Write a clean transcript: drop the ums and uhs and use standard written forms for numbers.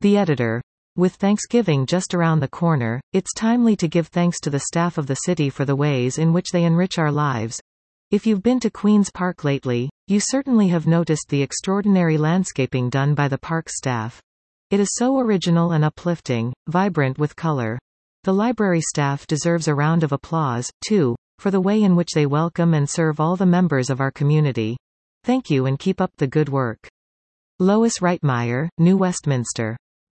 The editor. With Thanksgiving just around the corner, it's timely to give thanks to the staff of the city for the ways in which they enrich our lives. If you've been to Queen's Park lately, you certainly have noticed the extraordinary landscaping done by the park staff. It is so original and uplifting, vibrant with color. The library staff deserves a round of applause, too, for the way in which they welcome and serve all the members of our community. Thank you and keep up the good work. Lois Reitmeyer, New Westminster.